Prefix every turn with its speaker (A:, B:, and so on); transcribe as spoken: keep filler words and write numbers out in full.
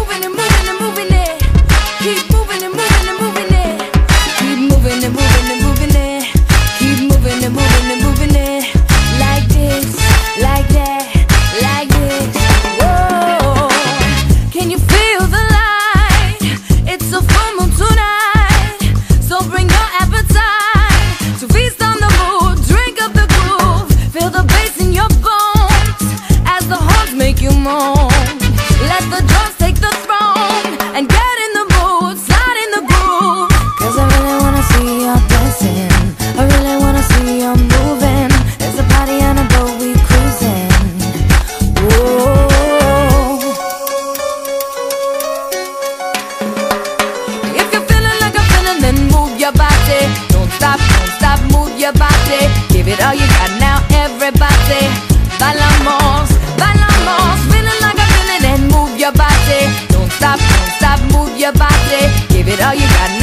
A: moving and moving and moving it. Keep moving and moving and moving it. Keep moving and moving and moving it. Keep moving and moving and moving it. Like this, like that, like this. Whoa, can you feel the light? It's a full moon tonight, so bring your appetite to feast on the mood. Drink up the groove, feel the bass in your bones as the horns make you moan. Let the drums take the throne and get in the mood, slide in the groove. Cause I really wanna see you dancing, I really wanna see you moving. There's a party on a boat, we cruising. Whoa. If you're feeling like I'm feeling, then move your body. Don't stop, don't stop, move your body. Give it all you got now, everybody. Bailamos, bailamos. Feeling like I'm feeling, then move your body. Don't stop, don't stop, move your body. Give it all you got now.